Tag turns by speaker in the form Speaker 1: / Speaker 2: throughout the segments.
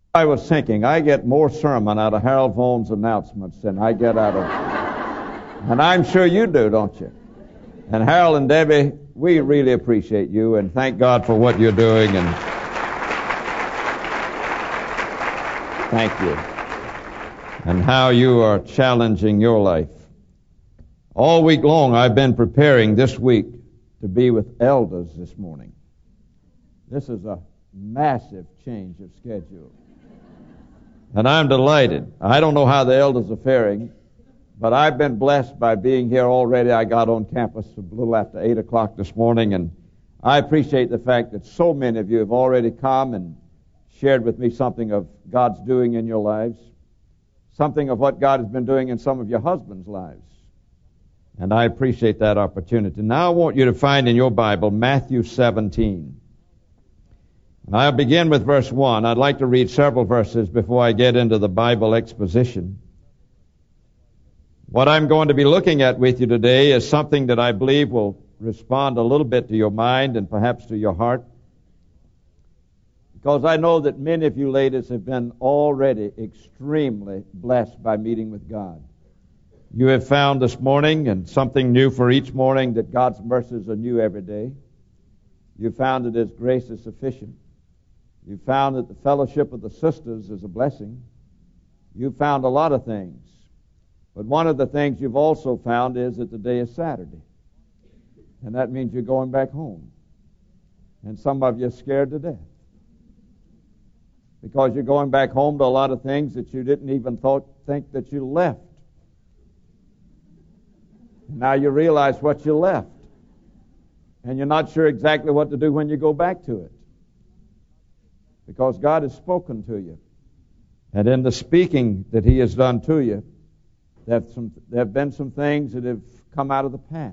Speaker 1: I was thinking, I get more sermon out of Harold Vaughn's announcements than I get out of... And I'm sure you do, don't you? And Harold and Debbie, we really appreciate you and thank God for what you're doing, and thank you. And how you are challenging your life. All week long I've been preparing this week to be with elders this morning. This is a massive change of schedule. And I'm delighted. I don't know how the elders are faring, but I've been blessed by being here already. I got on campus a little after 8 o'clock this morning, and I appreciate the fact that so many of you have already come and shared with me something of God's doing in your lives, something of what God has been doing in some of your husbands' lives. And I appreciate that opportunity. Now I want you to find in your Bible Matthew 17. And I'll begin with verse 1. I'd like to read several verses before I get into the Bible exposition. What I'm going to be looking at with you today is something that I believe will respond a little bit to your mind and perhaps to your heart. Because I know that many of you ladies have been already extremely blessed by meeting with God. You have found this morning, and something new for each morning, that God's mercies are new every day. You found that His grace is sufficient. You found that the fellowship of the sisters is a blessing. You found a lot of things. But one of the things you've also found is that today is Saturday. And that means you're going back home. And some of you are scared to death. Because you're going back home to a lot of things that you didn't even think that you left. Now you realize what you left. And you're not sure exactly what to do when you go back to it. Because God has spoken to you. And in the speaking that He has done to you, there have been some things that have come out of the past.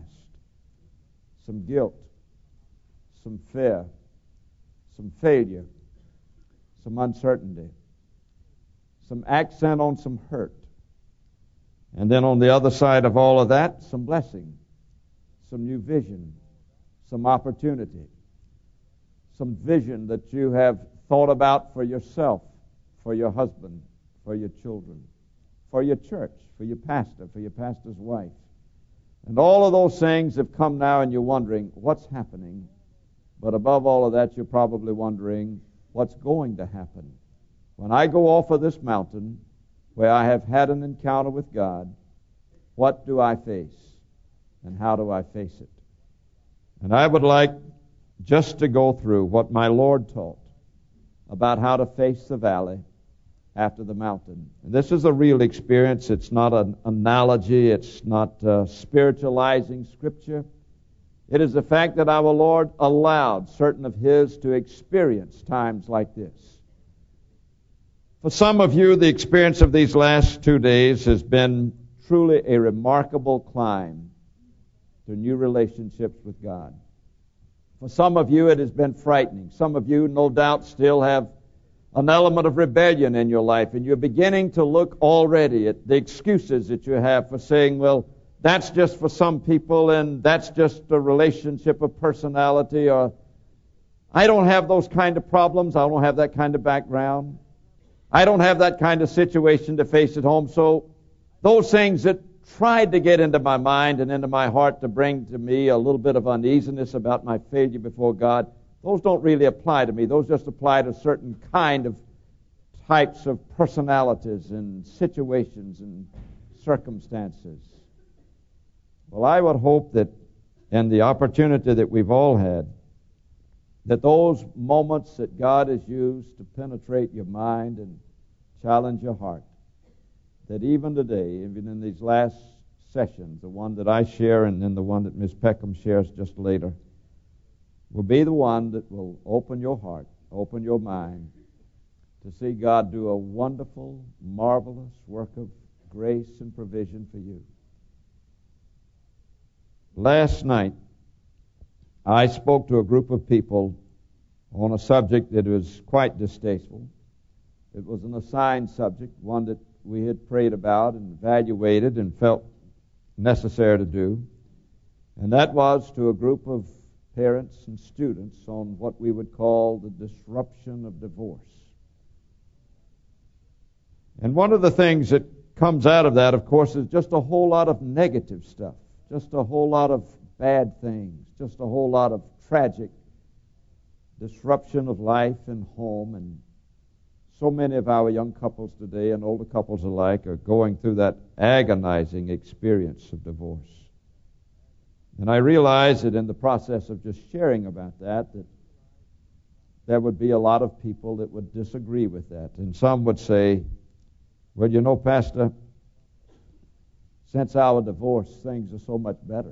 Speaker 1: Some guilt, some fear, some failure, some uncertainty, some accent on some hurt. And then on the other side of all of that, some blessing, some new vision, some opportunity, some vision that you have thought about for yourself, for your husband, for your children, for your church, for your pastor's wife. And all of those things have come now and you're wondering, what's happening? But above all of that, you're probably wondering, what's going to happen? When I go off of this mountain, where I have had an encounter with God, what do I face? And how do I face it? And I would like just to go through what my Lord taught about how to face the valley after the mountain. And this is a real experience. It's not an analogy. It's not spiritualizing Scripture. It is the fact that our Lord allowed certain of His to experience times like this. For some of you, the experience of these last 2 days has been truly a remarkable climb to new relationships with God. For some of you, it has been frightening. Some of you, no doubt, still have an element of rebellion in your life, and you're beginning to look already at the excuses that you have for saying, well, that's just for some people, and that's just a relationship of personality, or I don't have those kind of problems, I don't have that kind of background, I don't have that kind of situation to face at home. So those things that tried to get into my mind and into my heart to bring to me a little bit of uneasiness about my failure before God, those don't really apply to me. Those just apply to certain kind of types of personalities and situations and circumstances. Well, I would hope that in the opportunity that we've all had, that those moments that God has used to penetrate your mind and challenge your heart, that even today, even in these last sessions, the one that I share and then the one that Ms. Peckham shares just later, will be the one that will open your heart, open your mind, to see God do a wonderful, marvelous work of grace and provision for you. Last night, I spoke to a group of people on a subject that was quite distasteful. It was an assigned subject, one that we had prayed about and evaluated and felt necessary to do. And that was to a group of parents and students on what we would call the disruption of divorce. And one of the things that comes out of that, of course, is just a whole lot of negative stuff, just a whole lot of bad things, just a whole lot of tragic disruption of life and home. And so many of our young couples today and older couples alike are going through that agonizing experience of divorce. And I realize that in the process of just sharing about that there would be a lot of people that would disagree with that. And some would say, well, you know, Pastor, since our divorce, things are so much better.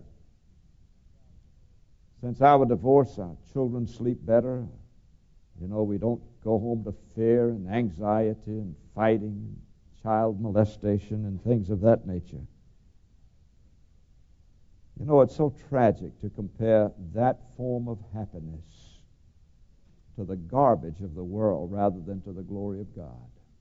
Speaker 1: Since our divorce, our children sleep better. You know, we don't go home to fear and anxiety and fighting and child molestation and things of that nature. You know, it's so tragic to compare that form of happiness to the garbage of the world rather than to the glory of God.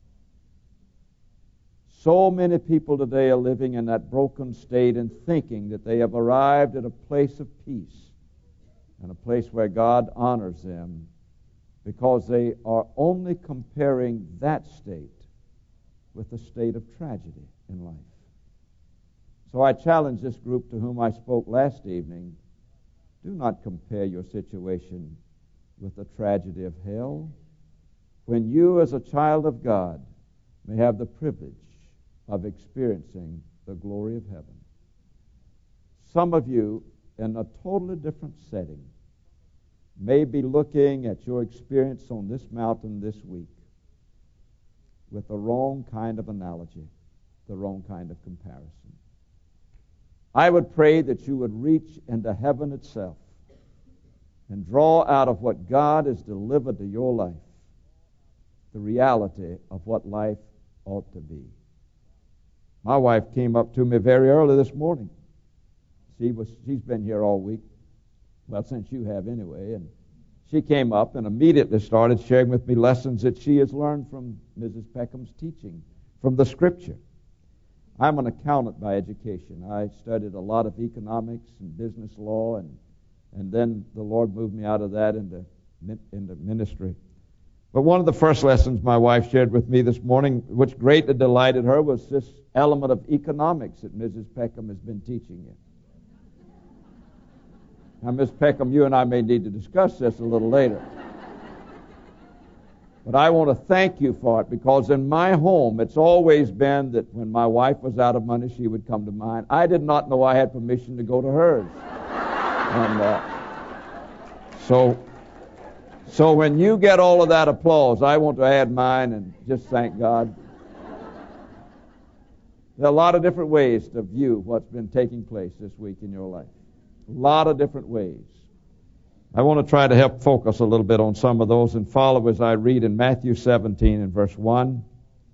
Speaker 1: So many people today are living in that broken state and thinking that they have arrived at a place of peace and a place where God honors them because they are only comparing that state with the state of tragedy in life. So I challenge this group to whom I spoke last evening, do not compare your situation with the tragedy of hell, when you as a child of God may have the privilege of experiencing the glory of heaven. Some of you, in a totally different setting, may be looking at your experience on this mountain this week with the wrong kind of analogy, the wrong kind of comparison. I would pray that you would reach into heaven itself and draw out of what God has delivered to your life the reality of what life ought to be. My wife came up to me very early this morning. She's been here all week, well, since you have anyway, and she came up and immediately started sharing with me lessons that she has learned from Mrs. Peckham's teaching, from the Scripture. I'm an accountant by education. I studied a lot of economics and business law, and then the Lord moved me out of that into ministry. But one of the first lessons my wife shared with me this morning, which greatly delighted her, was this element of economics that Mrs. Peckham has been teaching you. Now, Ms. Peckham, you and I may need to discuss this a little later. But I want to thank you for it, because in my home, it's always been that when my wife was out of money, she would come to mine. I did not know I had permission to go to hers. And so when you get all of that applause, I want to add mine and just thank God. There are a lot of different ways to view what's been taking place this week in your life. A lot of different ways. I want to try to help focus a little bit on some of those and follow as I read in Matthew 17 and verse 1.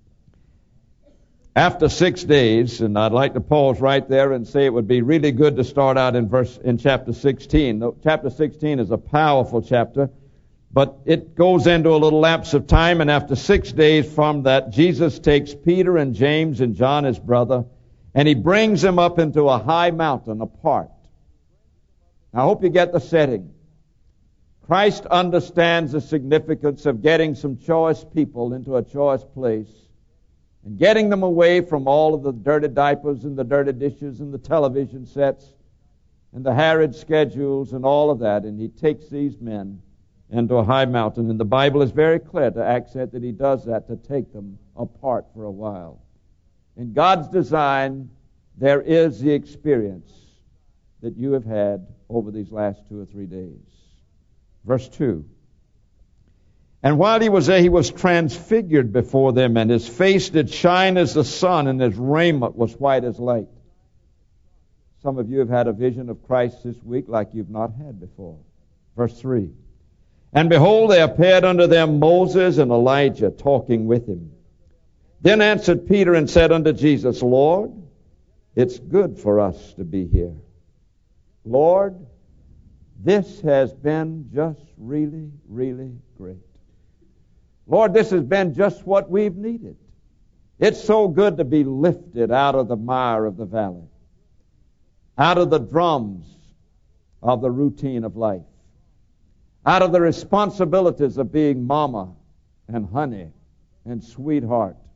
Speaker 1: After 6 days, and I'd like to pause right there and say it would be really good to start out in chapter 16. Chapter 16 is a powerful chapter, but it goes into a little lapse of time, and after 6 days from that, Jesus takes Peter and James and John, his brother, and he brings them up into a high mountain apart. Now, I hope you get the setting. Christ understands the significance of getting some choice people into a choice place and getting them away from all of the dirty diapers and the dirty dishes and the television sets and the harried schedules and all of that. And he takes these men into a high mountain. And the Bible is very clear to accent that he does that to take them apart for a while. In God's design, there is the experience that you have had over these last 2 or 3 days. Verse 2. And while he was there, he was transfigured before them, and his face did shine as the sun, and his raiment was white as light. Some of you have had a vision of Christ this week like you've not had before. Verse 3. And behold, there appeared unto them Moses and Elijah talking with him. Then answered Peter and said unto Jesus, Lord, it's good for us to be here. Lord, this has been just really, really great. Lord, this has been just what we've needed. It's so good to be lifted out of the mire of the valley, out of the drums of the routine of life, out of the responsibilities of being mama and honey and sweetheart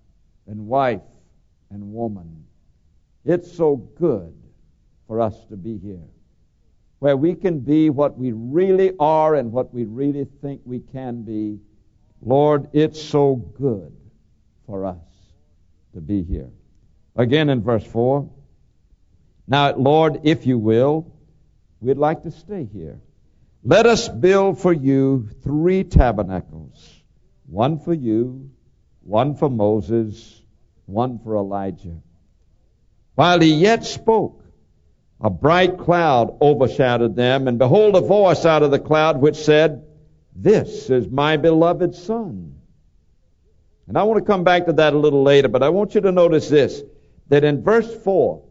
Speaker 1: and wife and woman. It's so good for us to be here, where we can be what we really are and what we really think we can be. Lord, it's so good for us to be here. Again in verse 4. Now, Lord, if you will, we'd like to stay here. Let us build for you 3 tabernacles, one for you, one for Moses, one for Elijah. While he yet spoke, a bright cloud overshadowed them, and behold, a voice out of the cloud which said, This is my beloved Son. And I want to come back to that a little later, but I want you to notice this, that in verse 4,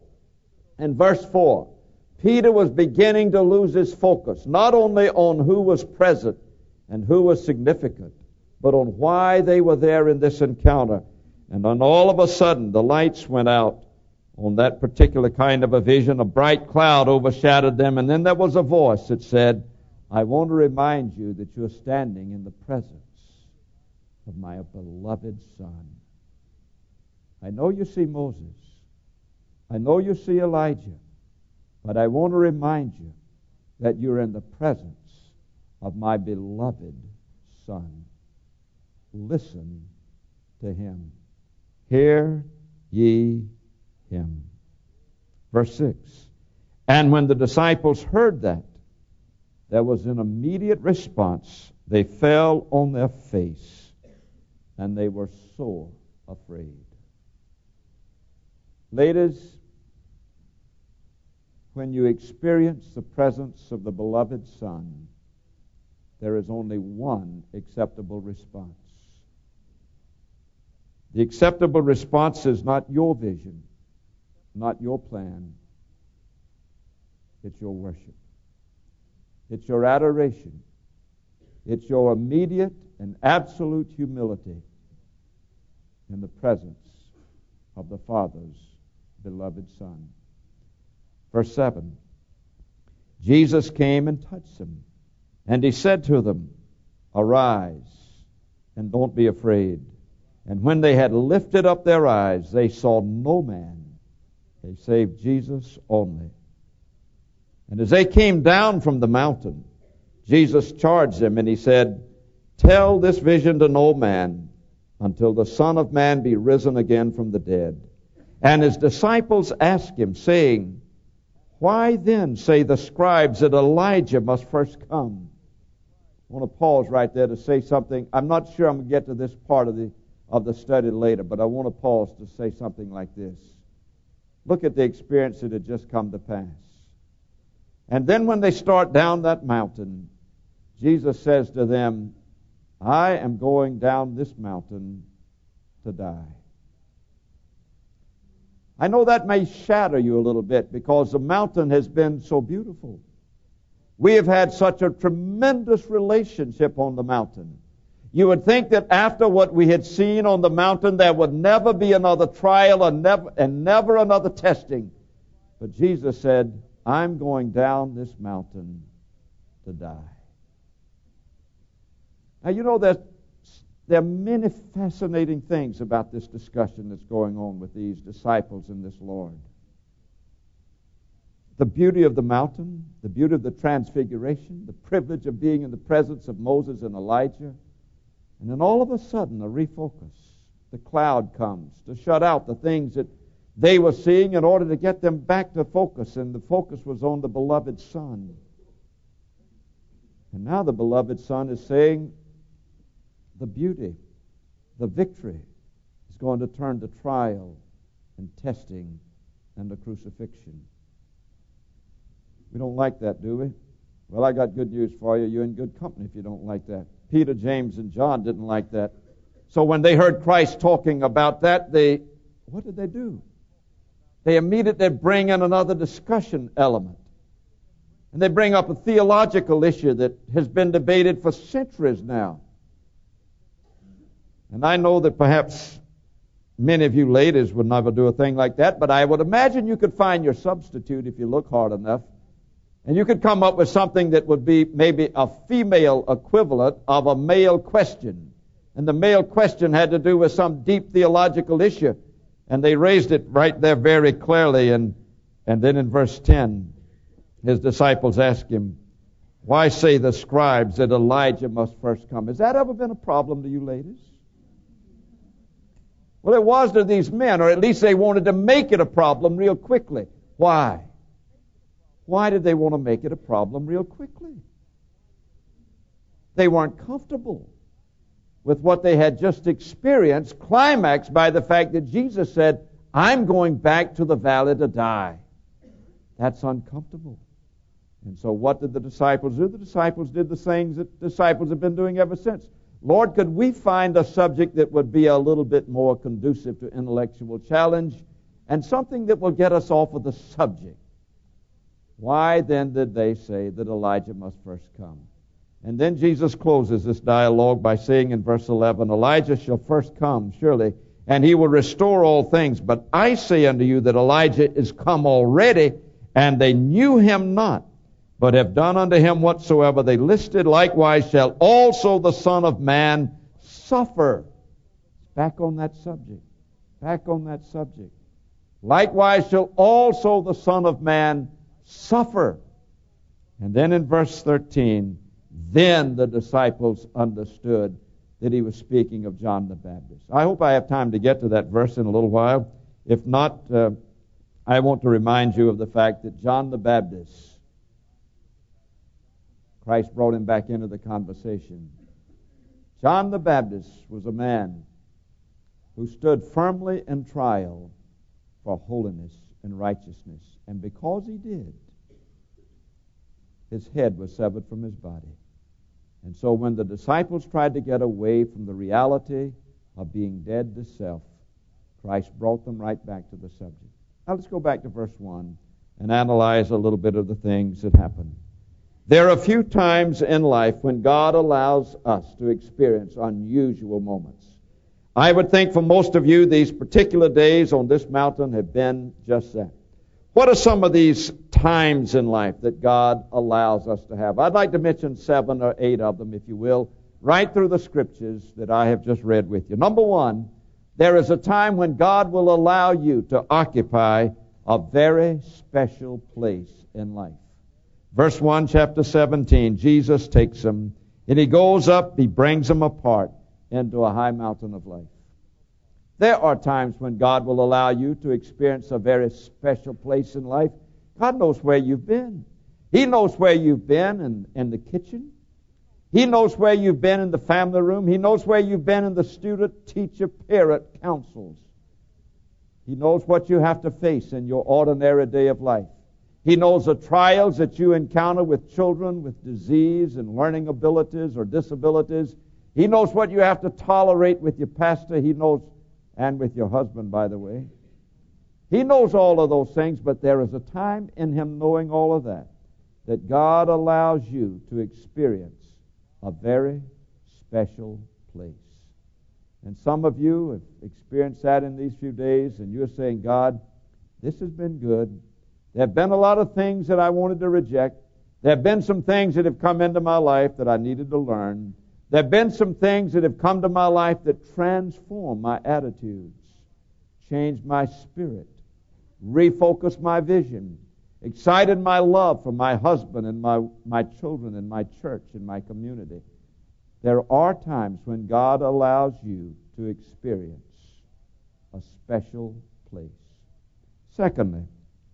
Speaker 1: Peter was beginning to lose his focus, not only on who was present and who was significant, but on why they were there in this encounter. And then all of a sudden, the lights went out on that particular kind of a vision. A bright cloud overshadowed them, and then there was a voice that said, I want to remind you that you're standing in the presence of my beloved Son. I know you see Moses. I know you see Elijah. But I want to remind you that you're in the presence of my beloved Son. Listen to him. Hear ye him. Verse 6. And when the disciples heard that, there was an immediate response. They fell on their face, and they were sore afraid. Ladies, when you experience the presence of the beloved Son, there is only one acceptable response. The acceptable response is not your vision, not your plan. It's your worship. It's your adoration. It's your immediate and absolute humility in the presence of the Father's beloved Son. Verse 7, Jesus came and touched them, and he said to them, Arise, and don't be afraid. And when they had lifted up their eyes, they saw no man, save Jesus only. And as they came down from the mountain, Jesus charged them, and he said, Tell this vision to no man, until the Son of Man be risen again from the dead. And his disciples asked him, saying, Why then say the scribes that Elijah must first come? I want to pause right there to say something. I'm not sure I'm going to get to this part of the study later, but I want to pause to say something like this. Look at the experience that had just come to pass. And then when they start down that mountain, Jesus says to them, I am going down this mountain to die. I know that may shatter you a little bit because the mountain has been so beautiful. We have had such a tremendous relationship on the mountain. You would think that after what we had seen on the mountain, there would never be another trial and never another testing. But Jesus said, I'm going down this mountain to die. Now, you know, there are many fascinating things about this discussion that's going on with these disciples and this Lord. The beauty of the mountain, the beauty of the transfiguration, the privilege of being in the presence of Moses and Elijah. And then all of a sudden, a refocus. The cloud comes to shut out the things that they were seeing in order to get them back to focus. And the focus was on the beloved Son. And now the beloved Son is saying, the beauty, the victory is going to turn to trial and testing and the crucifixion. We don't like that, do we? Well, I got good news for you. You're in good company if you don't like that. Peter, James, and John didn't like that. So when they heard Christ talking about that, what did they do? They immediately bring in another discussion element. And they bring up a theological issue that has been debated for centuries now. And I know that perhaps many of you ladies would never do a thing like that, but I would imagine you could find your substitute if you look hard enough. And you could come up with something that would be maybe a female equivalent of a male question. And the male question had to do with some deep theological issue. And they raised it right there very clearly. And then in verse 10, his disciples asked him, why say the scribes that Elijah must first come? Has that ever been a problem to you ladies? Well, it was to these men, or at least they wanted to make it a problem real quickly. Why? Why did they want to make it a problem real quickly? They weren't comfortable with what they had just experienced, climaxed by the fact that Jesus said, I'm going back to the valley to die. That's uncomfortable. And so what did the disciples do? The disciples did the things that disciples have been doing ever since. Lord, could we find a subject that would be a little bit more conducive to intellectual challenge and something that will get us off of the subject? Why then did they say that Elijah must first come? And then Jesus closes this dialogue by saying in verse 11, Elijah shall first come, surely, and he will restore all things. But I say unto you that Elijah is come already, and they knew him not, but have done unto him whatsoever they listed. Likewise shall also the Son of Man suffer. Back on that subject. Back on that subject. Likewise shall also the Son of Man suffer. And then in verse 13, then the disciples understood that he was speaking of John the Baptist. I hope I have time to get to that verse in a little while. If not, I want to remind you of the fact that John the Baptist, Christ brought him back into the conversation. John the Baptist was a man who stood firmly in trial for holiness and righteousness. And because he did, his head was severed from his body. And so when the disciples tried to get away from the reality of being dead to self, Christ brought them right back to the subject. Now let's go back to verse 1 and analyze a little bit of the things that happened. There are a few times in life when God allows us to experience unusual moments. I would think for most of you, these particular days on this mountain have been just that. What are some of these times in life that God allows us to have? I'd like to mention 7 or 8 of them, if you will, right through the scriptures that I have just read with you. Number 1, there is a time when God will allow you to occupy a very special place in life. Verse 1, chapter 17, Jesus takes them, and he goes up, he brings them apart into a high mountain of life. There are times when God will allow you to experience a very special place in life. God knows where you've been. He knows where you've been in the kitchen. He knows where you've been in the family room. He knows where you've been in the student, teacher, parent councils. He knows what you have to face in your ordinary day of life. He knows the trials that you encounter with children with disease and learning abilities or disabilities. He knows what you have to tolerate with your pastor. He knows, and with your husband, by the way. He knows all of those things, but there is a time in him knowing all of that God allows you to experience a very special place. And some of you have experienced that in these few days, and you're saying, God, this has been good. There have been a lot of things that I wanted to reject. There have been some things that have come into my life that I needed to learn. There have been some things that have come to my life that transformed my attitudes, changed my spirit, refocused my vision, excited my love for my husband and my children and my church and my community. There are times when God allows you to experience a special place. Secondly,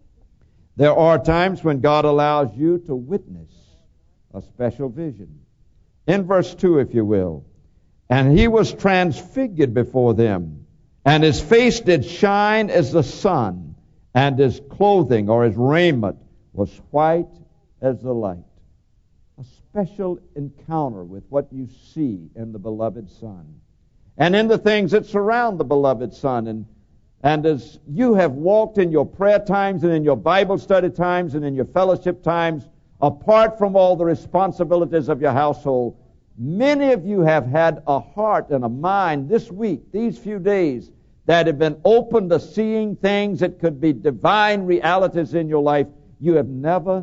Speaker 1: there are times when God allows you to witness a special vision. In verse 2, if you will, and he was transfigured before them, and his face did shine as the sun, and his clothing or his raiment was white as the light. A special encounter with what you see in the beloved Son, and in the things that surround the beloved Son. And as you have walked in your prayer times and in your Bible study times and in your fellowship times, apart from all the responsibilities of your household, many of you have had a heart and a mind this week, these few days, that have been open to seeing things that could be divine realities in your life. You have never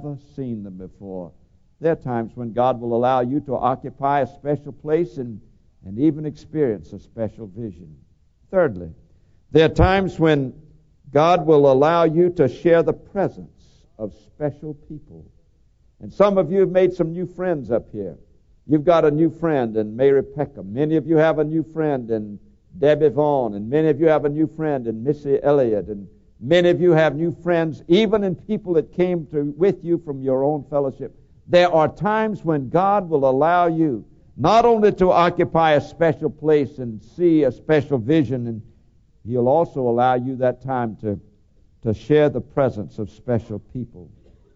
Speaker 1: seen them before. There are times when God will allow you to occupy a special place, and and even experience a special vision. Thirdly, there are times when God will allow you to share the presence of special people. And some of you have made some new friends up here. You've got a new friend in Mary Peckham. Many of you have a new friend in Debbie Vaughn, and many of you have a new friend in Missy Elliott, and many of you have new friends, even in people that came with you from your own fellowship. There are times when God will allow you not only to occupy a special place and see a special vision, and He'll also allow you that time to share the presence of special people.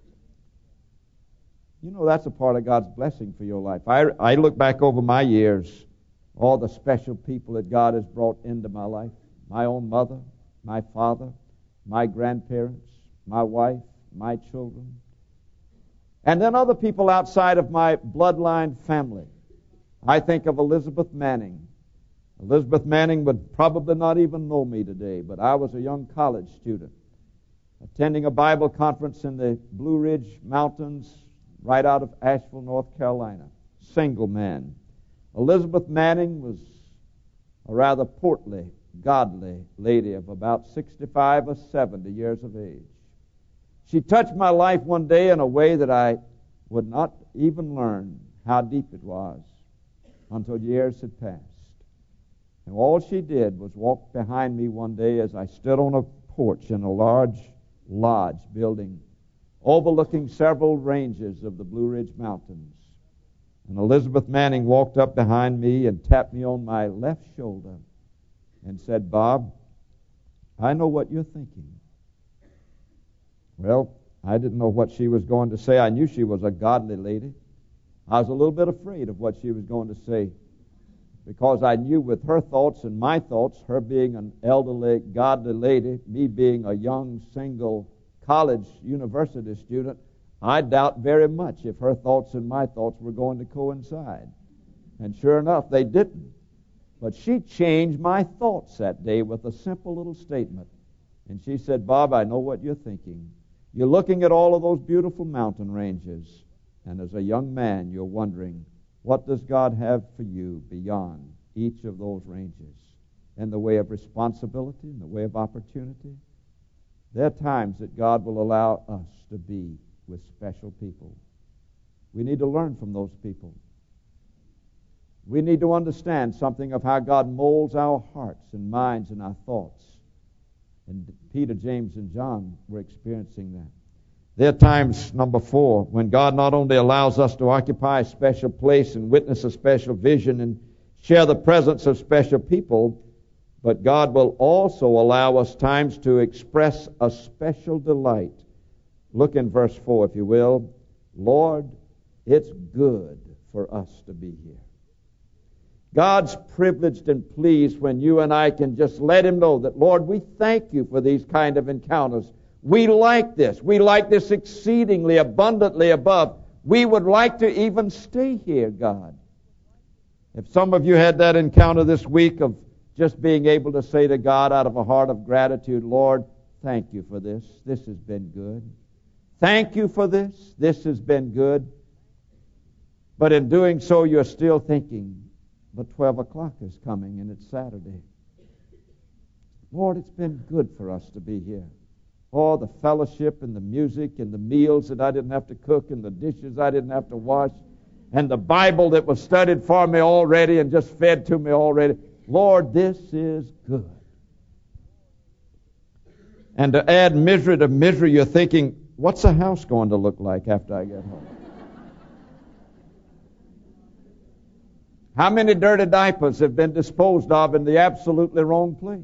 Speaker 1: You know, that's a part of God's blessing for your life. I look back over my years, all the special people that God has brought into my life. My own mother, my father, my grandparents, my wife, my children. And then other people outside of my bloodline family. I think of Elizabeth Manning. Elizabeth Manning would probably not even know me today, but I was a young college student attending a Bible conference in the Blue Ridge Mountains right out of Asheville, North Carolina. Single man. Elizabeth Manning was a rather portly, godly lady of about 65 or 70 years of age. She touched my life one day in a way that I would not even learn how deep it was until years had passed. And all she did was walk behind me one day as I stood on a porch in a large lodge building overlooking several ranges of the Blue Ridge Mountains. And Elizabeth Manning walked up behind me and tapped me on my left shoulder and said, "Bob, I know what you're thinking." Well, I didn't know what she was going to say. I knew she was a godly lady. I was a little bit afraid of what she was going to say, because I knew with her thoughts and my thoughts, her being an elderly, godly lady, me being a young, single college university student, I doubt very much if her thoughts and my thoughts were going to coincide. And sure enough, they didn't. But she changed my thoughts that day with a simple little statement. And she said, "Bob, I know what you're thinking. You're looking at all of those beautiful mountain ranges, and as a young man, you're wondering, what does God have for you beyond each of those ranges in the way of responsibility, in the way of opportunity?" There are times that God will allow us to be with special people. We need to learn from those people. We need to understand something of how God molds our hearts and minds and our thoughts. And Peter, James, and John were experiencing that. There are times, number 4, when God not only allows us to occupy a special place and witness a special vision and share the presence of special people, but God will also allow us times to express a special delight. Look in verse 4, if you will. Lord, it's good for us to be here. God's privileged and pleased when you and I can just let Him know that, Lord, we thank you for these kind of encounters. We like this. We like this exceedingly abundantly above. We would like to even stay here, God. If some of you had that encounter this week of just being able to say to God out of a heart of gratitude, Lord, thank you for this. This has been good. Thank you for this. This has been good. But in doing so, you're still thinking, but 12 o'clock is coming and it's Saturday. Lord, it's been good for us to be here. Oh, the fellowship and the music and the meals that I didn't have to cook and the dishes I didn't have to wash and the Bible that was studied for me already and just fed to me already. Lord, this is good. And to add misery to misery, you're thinking, what's the house going to look like after I get home? How many dirty diapers have been disposed of in the absolutely wrong place?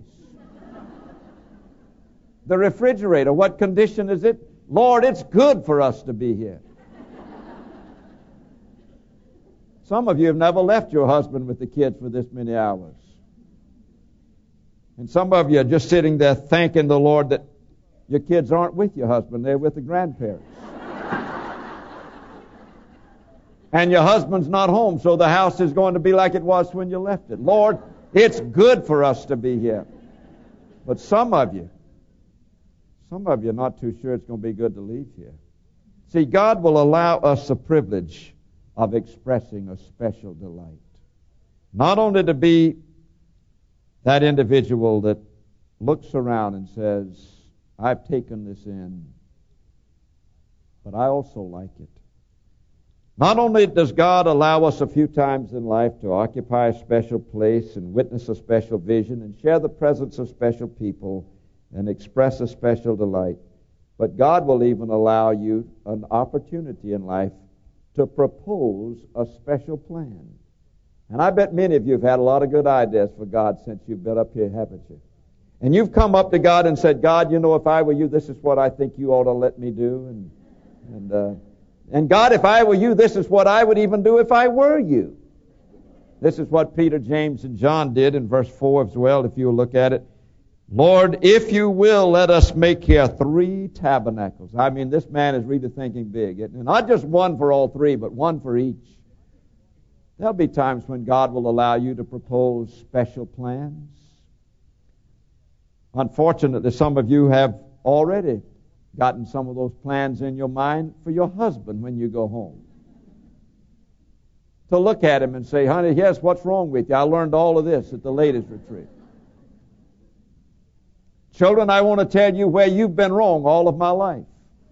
Speaker 1: The refrigerator, what condition is it? Lord, it's good for us to be here. Some of you have never left your husband with the kids for this many hours. And some of you are just sitting there thanking the Lord that your kids aren't with your husband, they're with the grandparents. And your husband's not home, so the house is going to be like it was when you left it. Lord, it's good for us to be here. But some of you are not too sure it's going to be good to leave here. See, God will allow us the privilege of expressing a special delight. Not only to be that individual that looks around and says, I've taken this in, but I also like it. Not only does God allow us a few times in life to occupy a special place and witness a special vision and share the presence of special people and express a special delight, but God will even allow you an opportunity in life to propose a special plan. And I bet many of you have had a lot of good ideas for God since you've been up here, haven't you? And you've come up to God and said, God, you know, if I were you, this is what I think you ought to let me do. And God, if I were you, this is what I would even do if I were you. This is what Peter, James, and John did in verse 4 as well, if you will look at it. Lord, if you will, let us make here 3 tabernacles. I mean, this man is really thinking big. And not just one for all 3, but one for each. There'll be times when God will allow you to propose special plans. Unfortunately, some of you have already gotten some of those plans in your mind for your husband when you go home. To look at him and say, honey, yes, what's wrong with you? I learned all of this at the ladies' retreat. Children, I want to tell you where you've been wrong all of my life.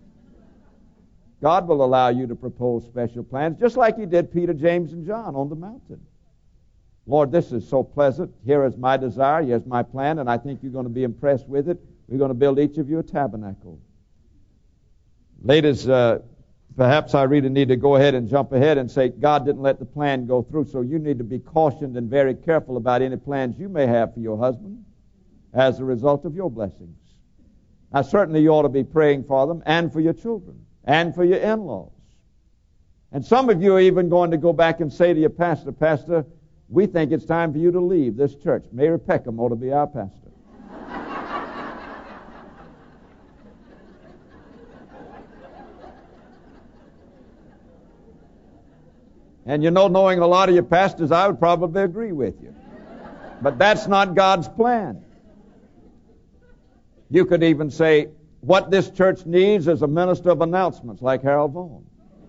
Speaker 1: God will allow you to propose special plans, just like He did Peter, James, and John on the mountain. Lord, this is so pleasant. Here is my desire. Here's my plan, and I think you're going to be impressed with it. We're going to build each of you a tabernacle. Ladies, perhaps I really need to go ahead and jump ahead and say, God didn't let the plan go through, so you need to be cautioned and very careful about any plans you may have for your husband as a result of your blessings. Now, certainly you ought to be praying for them and for your children and for your in-laws. And some of you are even going to go back and say to your pastor, Pastor, we think it's time for you to leave this church. Mayor Peckham ought to be our pastor. And you know, knowing a lot of your pastors, I would probably agree with you. But that's not God's plan. You could even say, what this church needs is a minister of announcements like Harold Vaughn.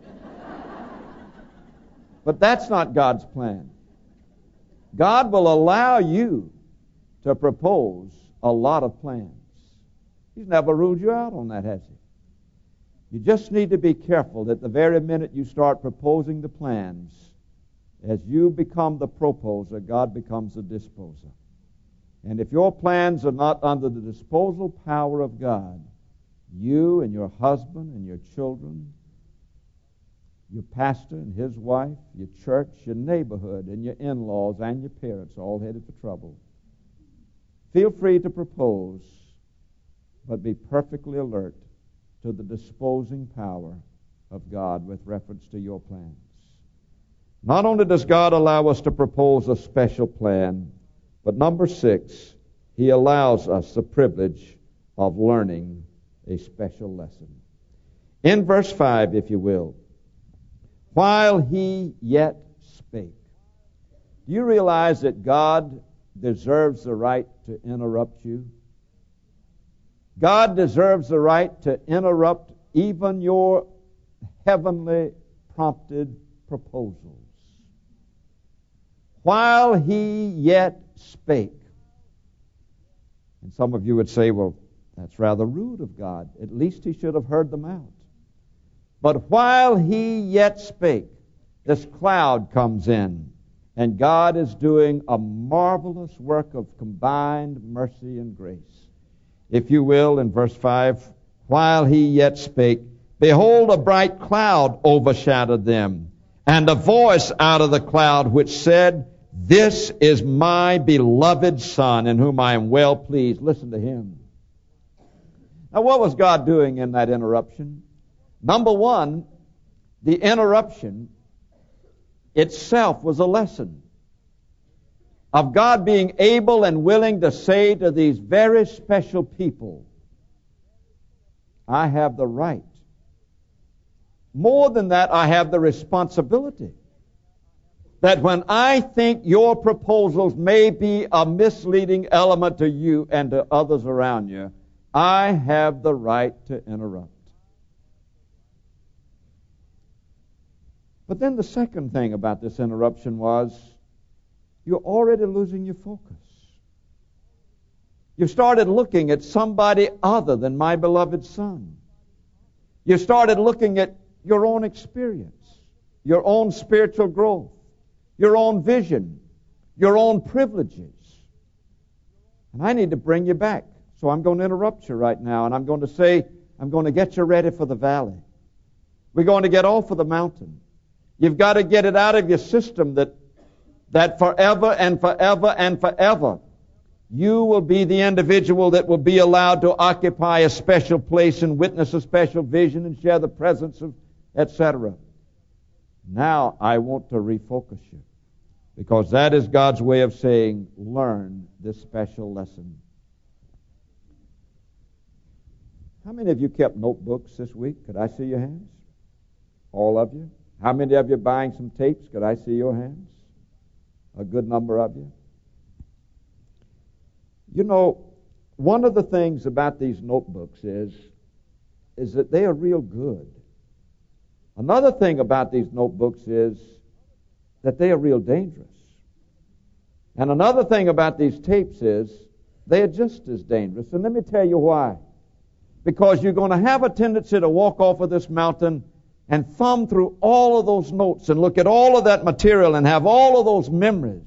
Speaker 1: But that's not God's plan. God will allow you to propose a lot of plans. He's never ruled you out on that, has He? You just need to be careful that the very minute you start proposing the plans, as you become the proposer, God becomes the disposer. And if your plans are not under the disposal power of God, you and your husband and your children, your pastor and his wife, your church, your neighborhood, and your in-laws and your parents are all headed for trouble. Feel free to propose, but be perfectly alert to the disposing power of God with reference to your plans. Not only does God allow us to propose a special plan, but number 6, He allows us the privilege of learning a special lesson. In verse 5, if you will, while He yet spake. Do you realize that God deserves the right to interrupt you? God deserves the right to interrupt even your heavenly prompted proposals. While He yet spake. And some of you would say, well, that's rather rude of God. At least He should have heard them out. But while He yet spake, this cloud comes in, and God is doing a marvelous work of combined mercy and grace. If you will, in verse 5, while He yet spake, behold, a bright cloud overshadowed them, and a voice out of the cloud which said, this is my beloved Son, in whom I am well pleased. Listen to Him. Now, what was God doing in that interruption? Number 1, the interruption itself was a lesson of God being able and willing to say to these very special people, I have the right. More than that, I have the responsibility. That when I think your proposals may be a misleading element to you and to others around you, I have the right to interrupt. But then the second thing about this interruption was you're already losing your focus. You started looking at somebody other than my beloved Son. You started looking at your own experience, your own spiritual growth, your own vision, your own privileges. And I need to bring you back. So I'm going to interrupt you right now, and I'm going to say, I'm going to get you ready for the valley. We're going to get off of the mountain. You've got to get it out of your system that forever and forever and forever you will be the individual that will be allowed to occupy a special place and witness a special vision and share the presence of, etc. Now I want to refocus you, because that is God's way of saying, learn this special lesson. How many of you kept notebooks this week? Could I see your hands? All of you? How many of you buying some tapes? Could I see your hands? A good number of you. You know, one of the things about these notebooks is that they are real good. Another thing about these notebooks is that they are real dangerous. And another thing about these tapes is they are just as dangerous. And let me tell you why. Because you're going to have a tendency to walk off of this mountain and thumb through all of those notes and look at all of that material and have all of those memories.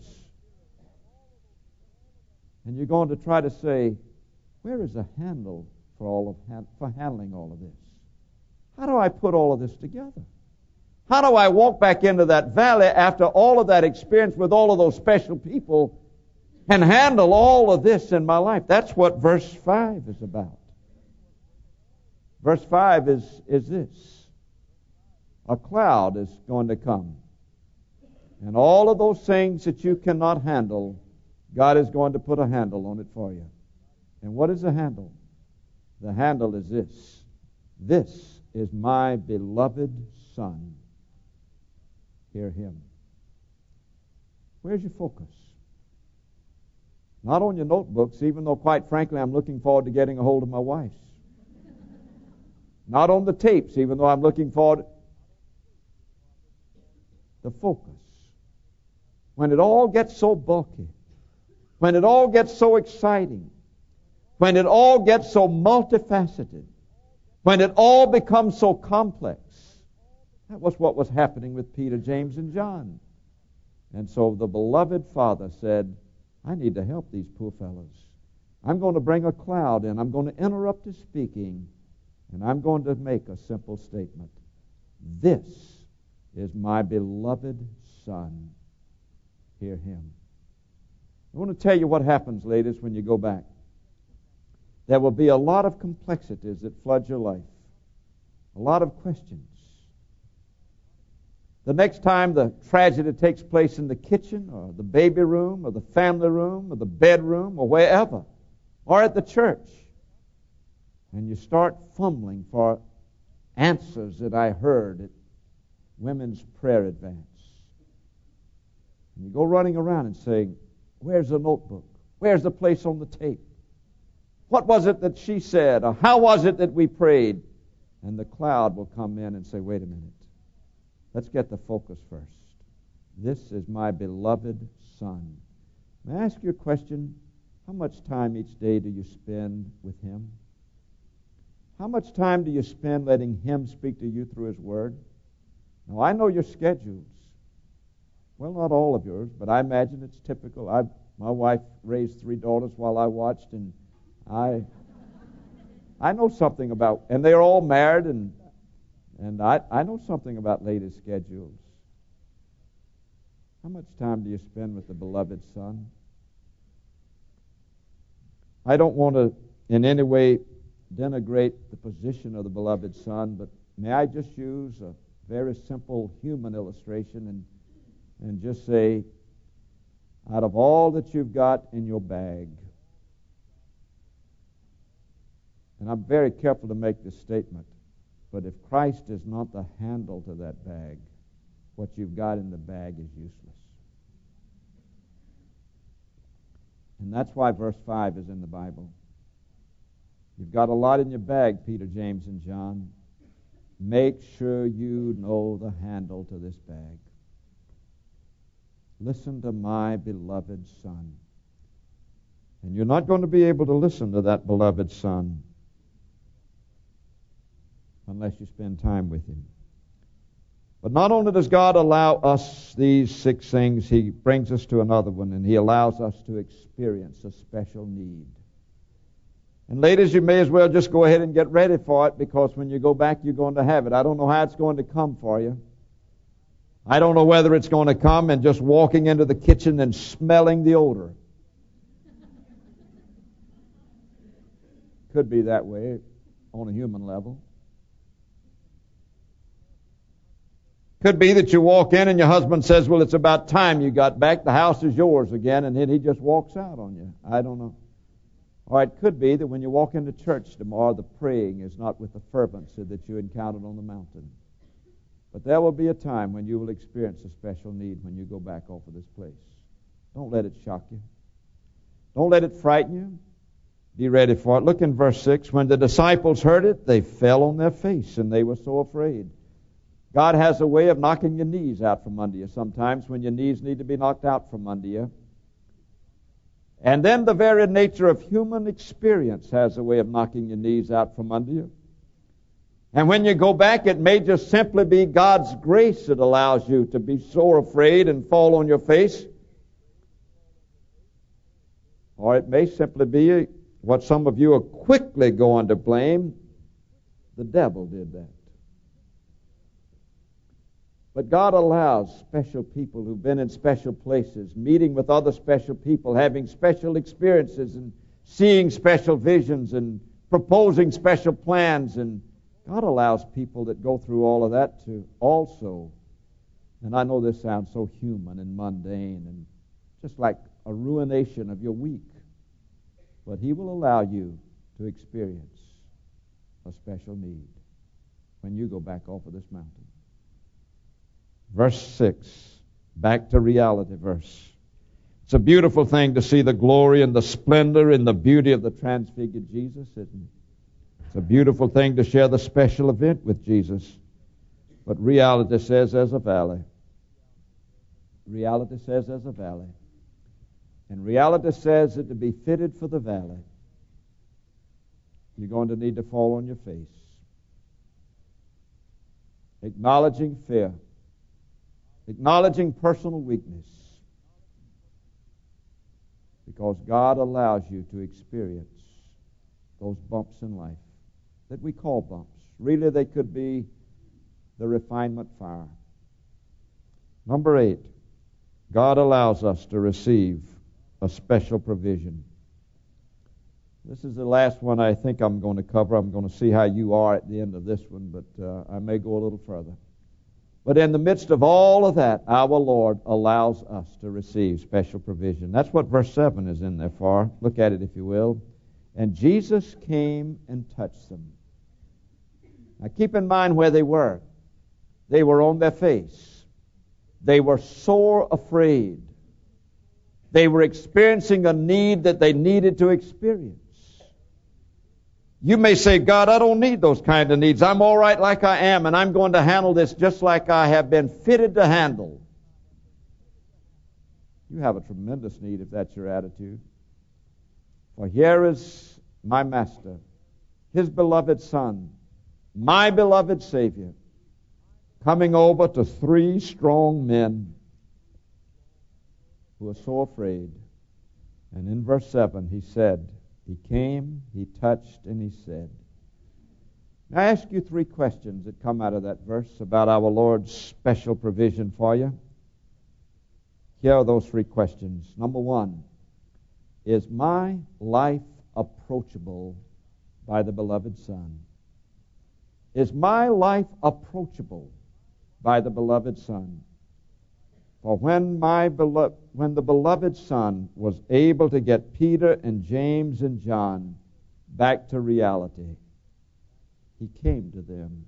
Speaker 1: And you're going to try to say, where is a handle for handling all of this? How do I put all of this together? How do I walk back into that valley after all of that experience with all of those special people and handle all of this in my life? That's what verse 5 is about. Verse 5 is this. A cloud is going to come. And all of those things that you cannot handle, God is going to put a handle on it for you. And what is the handle? The handle is this. This is my beloved Son. Hear Him. Where's your focus? Not on your notebooks, even though, quite frankly, I'm looking forward to getting a hold of my wife's. Not on the tapes, even though I'm looking forward. The focus. When it all gets so bulky, when it all gets so exciting, when it all gets so multifaceted, when it all becomes so complex. That was what was happening with Peter, James, and John. And so the beloved Father said, I need to help these poor fellows. I'm going to bring a cloud in. I'm going to interrupt his speaking, and I'm going to make a simple statement. This is my beloved Son. Hear Him. I want to tell you what happens, ladies, when you go back. There will be a lot of complexities that flood your life. A lot of questions. The next time the tragedy takes place in the kitchen or the baby room or the family room or the bedroom or wherever, or at the church, and you start fumbling for answers that I heard at Women's Prayer Advance. And you go running around and saying, where's the notebook? Where's the place on the tape? What was it that she said? Or how was it that we prayed? And the cloud will come in and say, wait a minute. Let's get the focus first. This is my beloved Son. May I ask you a question? How much time each day do you spend with Him? How much time do you spend letting Him speak to you through His Word? Now, I know your schedules. Well, not all of yours, but I imagine it's typical. My wife raised 3 daughters while I watched, and I know something about, and they're all married, and I know something about ladies' schedules. How much time do you spend with the beloved Son? I don't want to in any way denigrate the position of the beloved Son, but may I just use a very simple human illustration and just say, out of all that you've got in your bag, and I'm very careful to make this statement, but if Christ is not the handle to that bag, what you've got in the bag is useless. And that's why verse 5 is in the Bible. You've got a lot in your bag, Peter, James, and John. Make sure you know the handle to this bag. Listen to my beloved Son. And you're not going to be able to listen to that beloved Son unless you spend time with Him. But not only does God allow us these 6 things, He brings us to another one, and He allows us to experience a special need. And ladies, you may as well just go ahead and get ready for it, because when you go back, you're going to have it. I don't know how it's going to come for you. I don't know whether it's going to come and just walking into the kitchen and smelling the odor. Could be that way on a human level. Could be that you walk in and your husband says, well, it's about time you got back. The house is yours again, and then he just walks out on you. I don't know. Or it could be that when you walk into church tomorrow, the praying is not with the fervency that you encountered on the mountain. But there will be a time when you will experience a special need when you go back off of this place. Don't let it shock you. Don't let it frighten you. Be ready for it. Look in verse 6. When the disciples heard it, they fell on their face, and they were so afraid. God has a way of knocking your knees out from under you sometimes when your knees need to be knocked out from under you. And then the very nature of human experience has a way of knocking your knees out from under you. And when you go back, it may just simply be God's grace that allows you to be so afraid and fall on your face. Or it may simply be what some of you are quickly going to blame. The devil did that. But God allows special people who've been in special places, meeting with other special people, having special experiences and seeing special visions and proposing special plans. And God allows people that go through all of that to also, and I know this sounds so human and mundane and just like a ruination of your week, but He will allow you to experience a special need when you go back off of this mountain. Verse 6, back to reality verse. It's a beautiful thing to see the glory and the splendor and the beauty of the transfigured Jesus, isn't it? It's a beautiful thing to share the special event with Jesus. But reality says there's a valley. Reality says there's a valley. And reality says that to be fitted for the valley, you're going to need to fall on your face, acknowledging fear, acknowledging personal weakness, because God allows you to experience those bumps in life that we call bumps. Really, they could be the refinement fire. Number 8, God allows us to receive a special provision. This is the last one I think I'm going to cover. I'm going to see how you are at the end of this one, but I may go a little further. But in the midst of all of that, our Lord allows us to receive special provision. That's what verse 7 is in there for. Look at it if you will. And Jesus came and touched them. Now keep in mind where they were. They were on their face. They were sore afraid. They were experiencing a need that they needed to experience. You may say, God, I don't need those kind of needs. I'm all right like I am, and I'm going to handle this just like I have been fitted to handle. You have a tremendous need if that's your attitude. For here is my Master, His beloved Son, my beloved Savior, coming over to 3 strong men who are so afraid. And in verse 7 he said, He came, He touched, and He said. Now I ask you 3 questions that come out of that verse about our Lord's special provision for you. Here are those 3 questions. Number 1, is my life approachable by the beloved Son? Is my life approachable by the beloved Son? For when the beloved Son was able to get Peter and James and John back to reality, He came to them.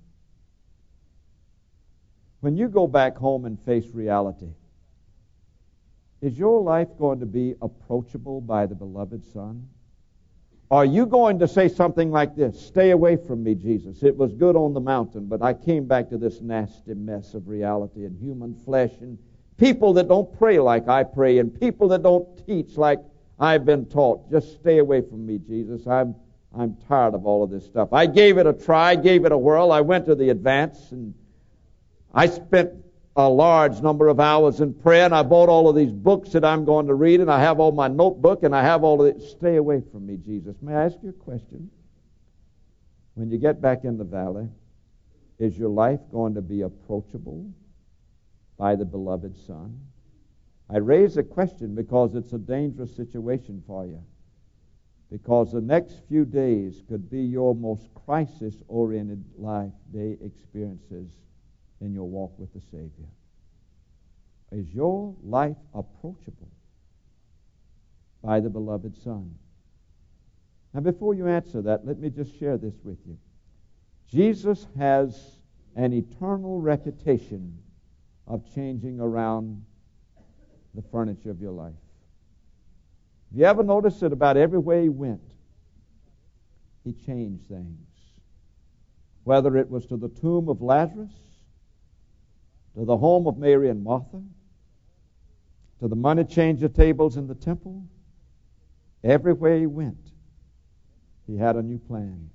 Speaker 1: When you go back home and face reality, is your life going to be approachable by the beloved Son? Are you going to say something like this, stay away from me, Jesus. It was good on the mountain, but I came back to this nasty mess of reality and human flesh and people that don't pray like I pray, and people that don't teach like I've been taught. Just stay away from me, Jesus. I'm tired of all of this stuff. I gave it a try, gave it a whirl. I went to the advance, and I spent a large number of hours in prayer, and I bought all of these books that I'm going to read, and I have all my notebook, and I have all of it. Stay away from me, Jesus. May I ask you a question? When you get back in the valley, is your life going to be approachable by the beloved Son? I raise the question because it's a dangerous situation for you. Because the next few days could be your most crisis-oriented life day experiences in your walk with the Savior. Is your life approachable by the beloved Son? Now, before you answer that, let me just share this with you. Jesus has an eternal reputation of changing around the furniture of your life. Have you ever noticed that about everywhere he went, he changed things? Whether it was to the tomb of Lazarus, to the home of Mary and Martha, to the money changer tables in the temple, everywhere he went, he had a new plan.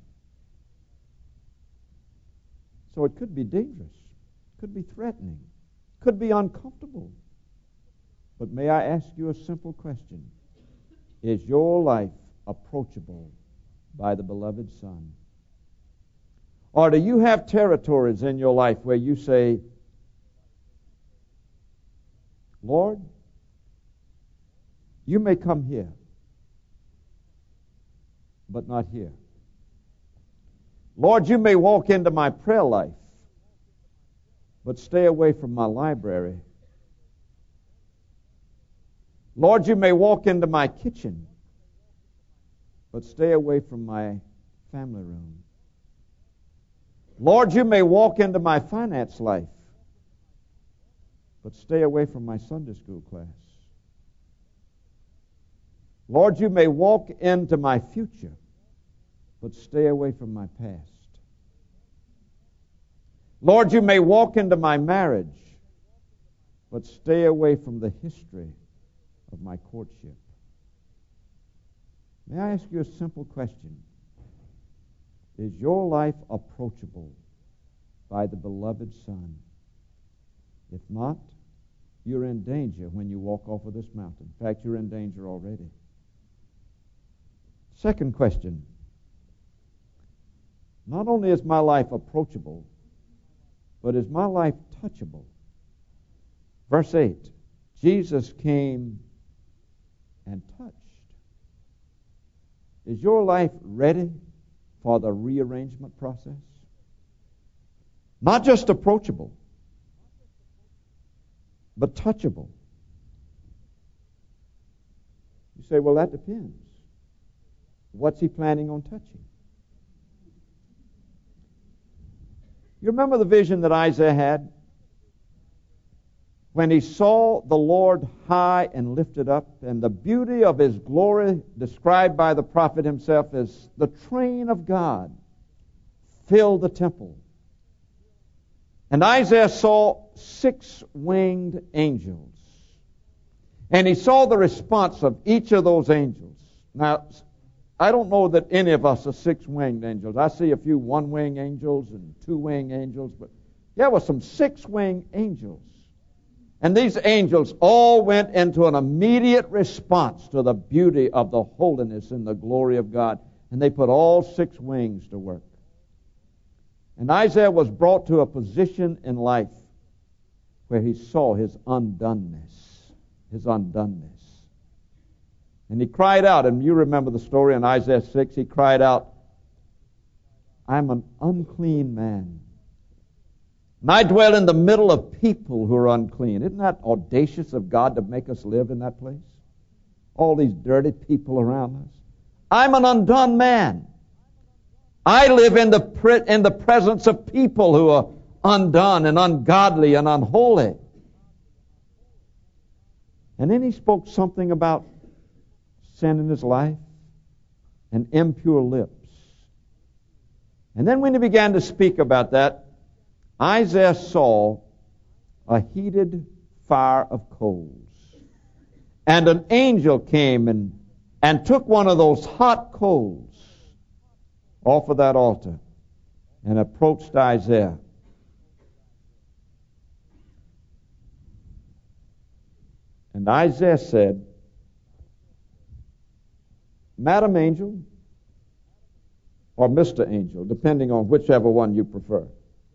Speaker 1: So it could be dangerous, could be threatening, could be uncomfortable. But may I ask you a simple question? Is your life approachable by the beloved Son? Or do you have territories in your life where you say, Lord, you may come here, but not here. Lord, you may walk into my prayer life, but stay away from my library. Lord, you may walk into my kitchen, but stay away from my family room. Lord, you may walk into my finance life, but stay away from my Sunday school class. Lord, you may walk into my future, but stay away from my past. Lord, you may walk into my marriage, but stay away from the history of my courtship. May I ask you a simple question? Is your life approachable by the beloved Son? If not, you're in danger when you walk off of this mountain. In fact, you're in danger already. Second question. Not only is my life approachable, but is my life touchable? Verse 8. Jesus came and touched. Is your life ready for the rearrangement process? Not just approachable, but touchable. You say, well, that depends. What's he planning on touching? You remember the vision that Isaiah had? When he saw the Lord high and lifted up, and the beauty of his glory described by the prophet himself as the train of God filled the temple. And Isaiah saw 6 winged angels. And he saw the response of each of those angels. Now, I don't know that any of us are 6 winged angels. I see a few 1 wing angels and 2 wing angels, but there were some 6 wing angels. And these angels all went into an immediate response to the beauty of the holiness and the glory of God. And they put all 6 wings to work. And Isaiah was brought to a position in life where he saw his undoneness. His undoneness. And he cried out, and you remember the story in Isaiah 6, he cried out, I'm an unclean man. And I dwell in the middle of people who are unclean. Isn't that audacious of God to make us live in that place? All these dirty people around us. I'm an undone man. I live in the presence of people who are undone and ungodly and unholy. And then he spoke something about sin in his life and impure lips. And then when he began to speak about that, Isaiah saw a heated fire of coals. And an angel came and took one of those hot coals off of that altar and approached Isaiah. And Isaiah said, Madam Angel, or Mr. Angel, depending on whichever one you prefer,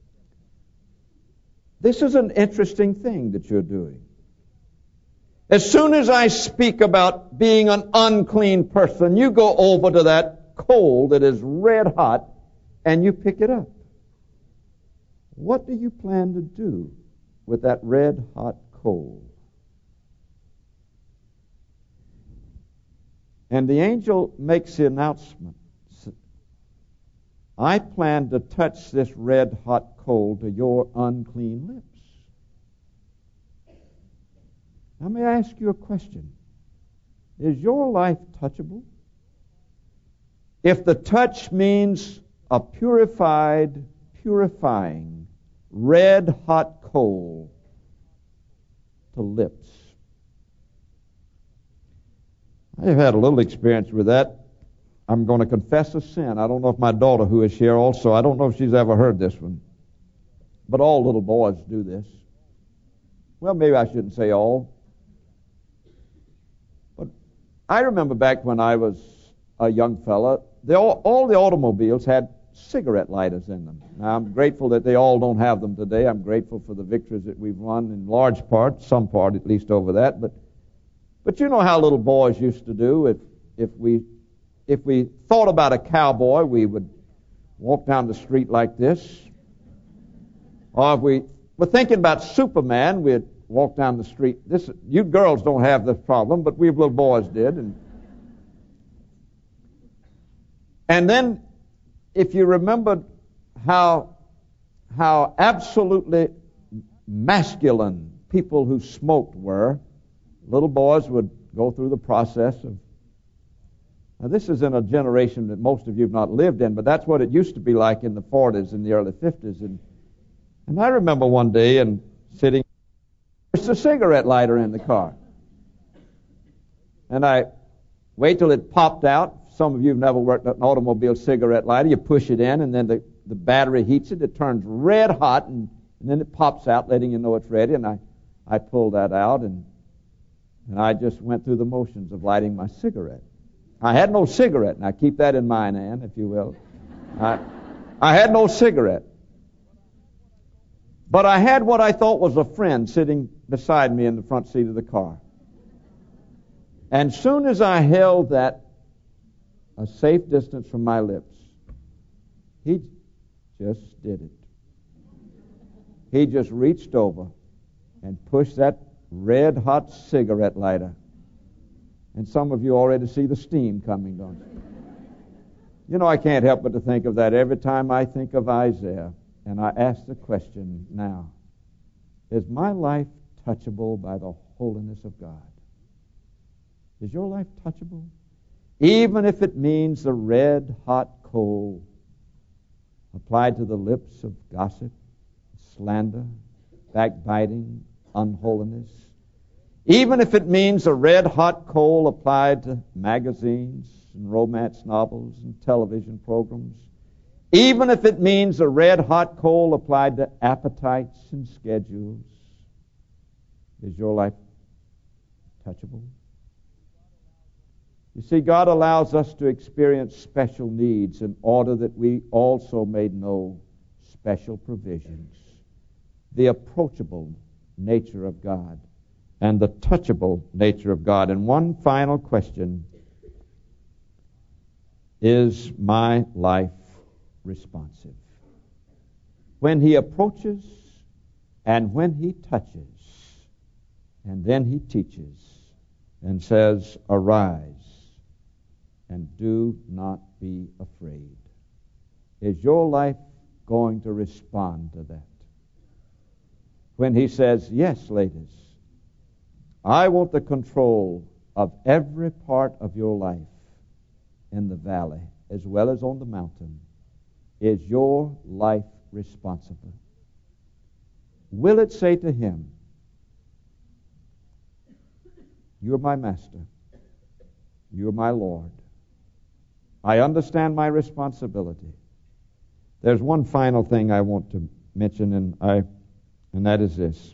Speaker 1: this is an interesting thing that you're doing. As soon as I speak about being an unclean person, you go over to that coal that is red hot and you pick it up. What do you plan to do with that red hot coal? And the angel makes the announcement. I plan to touch this red hot coal to your unclean lips. Now may I ask you a question? Is your life touchable? If the touch means a purified, purifying, red hot coal to lips. I've had a little experience with that. I'm going to confess a sin. I don't know if my daughter, who is here also, I don't know if she's ever heard this one. But all little boys do this. Well, maybe I shouldn't say all. But I remember back when I was a young fella, all the automobiles had cigarette lighters in them. Now, I'm grateful that they all don't have them today. I'm grateful for the victories that we've won in large part, some part at least over that. But you know how little boys used to do. If we thought about a cowboy, we would walk down the street like this. Or if we were thinking about Superman, we'd walk down the street. You girls don't have this problem, but we little boys did. And then, if you remembered how absolutely masculine people who smoked were, little boys would go through the process of... Now, this is in a generation that most of you have not lived in, but that's what it used to be like in the 40s and the early 50s. And I remember one day and sitting... There's a cigarette lighter in the car. And I wait till it popped out. Some of you have never worked at an automobile cigarette lighter. You push it in, and then the battery heats it. It turns red hot, and then it pops out, letting you know it's ready. And I pulled that out, and I just went through the motions of lighting my cigarette. I had no cigarette. Now, keep that in mind, Ann, if you will. I had no cigarette. But I had what I thought was a friend sitting beside me in the front seat of the car. And soon as I held that a safe distance from my lips, he just did it. He just reached over and pushed that red-hot cigarette lighter. And some of you already see the steam coming, don't you? You know, I can't help but to think of that every time I think of Isaiah. And I ask the question now, is my life touchable by the holiness of God? Is your life touchable? Even if it means the red-hot coal applied to the lips of gossip, slander, backbiting, unholiness. Even if it means a red-hot coal applied to magazines and romance novels and television programs. Even if it means a red-hot coal applied to appetites and schedules. Is your life touchable? You see, God allows us to experience special needs in order that we also may know special provisions. The approachable nature of God and the touchable nature of God. And one final question: is my life responsive? When He approaches and when He touches and then He teaches and says, arise and do not be afraid. Is your life going to respond to that? When He says, yes, ladies, I want the control of every part of your life in the valley as well as on the mountain, is your life responsible? Will it say to Him, You're my master. You're my Lord. I understand my responsibility. There's one final thing I want to mention, and that is this.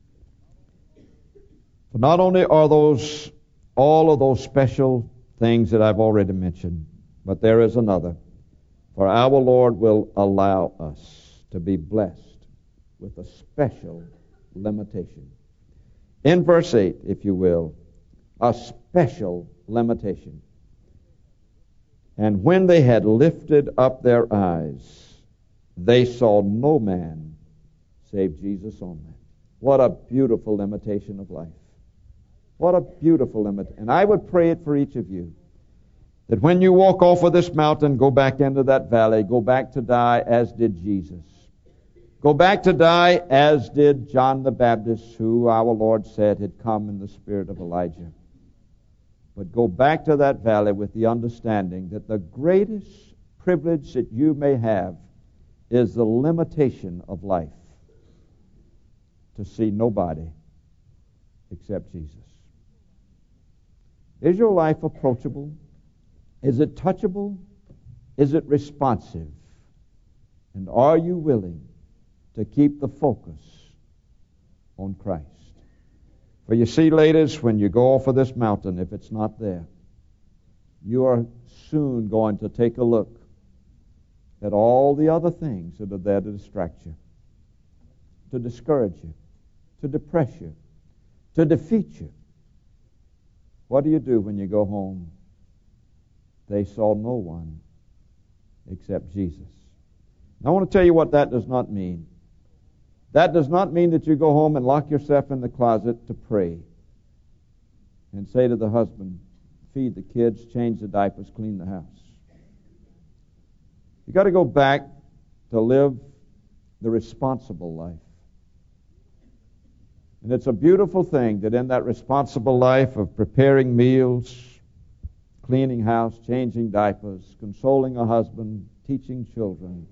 Speaker 1: For not only are those all of those special things that I've already mentioned, but there is another. For our Lord will allow us to be blessed with a special limitation. In verse 8, if you will, a special limitation. And when they had lifted up their eyes, they saw no man save Jesus only. What a beautiful limitation of life. What a beautiful limit. And I would pray it for each of you, that when you walk off of this mountain, go back into that valley, go back to die as did Jesus. Go back to die as did John the Baptist, who our Lord said had come in the spirit of Elijah. But go back to that valley with the understanding that the greatest privilege that you may have is the limitation of life. To see nobody except Jesus. Is your life approachable? Is it touchable? Is it responsive? And are you willing to keep the focus on Christ? For you see, ladies, when you go off of this mountain, if it's not there, you are soon going to take a look at all the other things that are there to distract you, to discourage you, to depress you, to defeat you. What do you do when you go home? They saw no one except Jesus. Now, I want to tell you what that does not mean. That does not mean that you go home and lock yourself in the closet to pray and say to the husband, feed the kids, change the diapers, clean the house. You've got to go back to live the responsible life. And it's a beautiful thing that in that responsible life of preparing meals, cleaning house, changing diapers, consoling a husband, teaching children,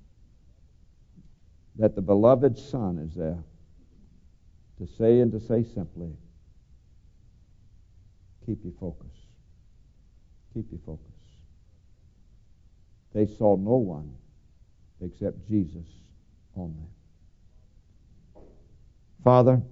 Speaker 1: that the beloved Son is there to say simply, keep your focus. Keep your focus. They saw no one except Jesus only. Father,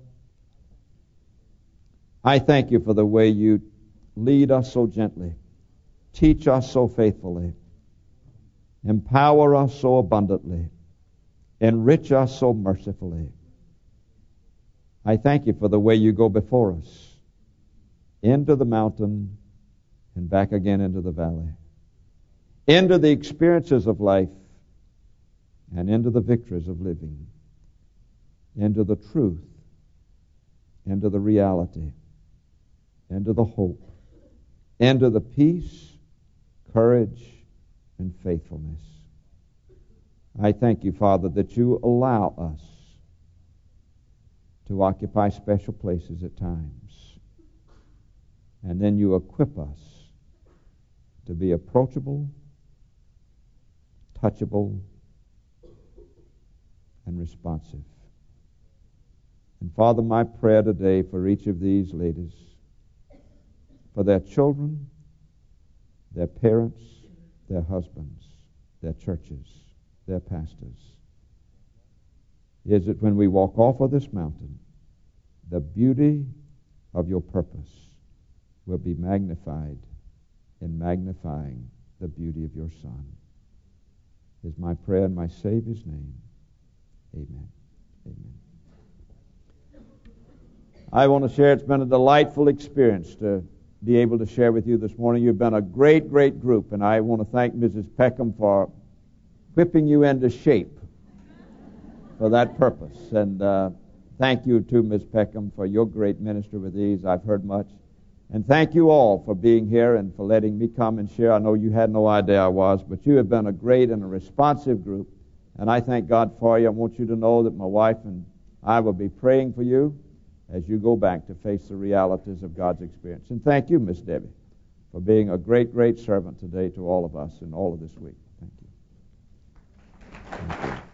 Speaker 1: I thank you for the way you lead us so gently, teach us so faithfully, empower us so abundantly, enrich us so mercifully. I thank you for the way you go before us into the mountain and back again into the valley, into the experiences of life and into the victories of living, into the truth, into the reality, into the hope, into the peace, courage, and faithfulness. I thank you, Father, that you allow us to occupy special places at times. And then you equip us to be approachable, touchable, and responsive. And Father, my prayer today for each of these ladies, for their children, their parents, their husbands, their churches, their pastors, is that when we walk off of this mountain, the beauty of your purpose will be magnified in magnifying the beauty of your Son. Is my prayer in my Savior's name. Amen. Amen. I want to share, it's been a delightful experience to be able to share with you this morning. You've been a great, great group, and I want to thank Mrs. Peckham for whipping you into shape for that purpose. And thank you too, Ms. Peckham, for your great ministry with these. I've heard much. And thank you all for being here and for letting me come and share. I know you had no idea I was, but you have been a great and a responsive group, and I thank God for you. I want you to know that my wife and I will be praying for you as you go back to face the realities of God's experience. And thank you, Miss Debbie, for being a great, great servant today to all of us and all of this week. Thank you. Thank you.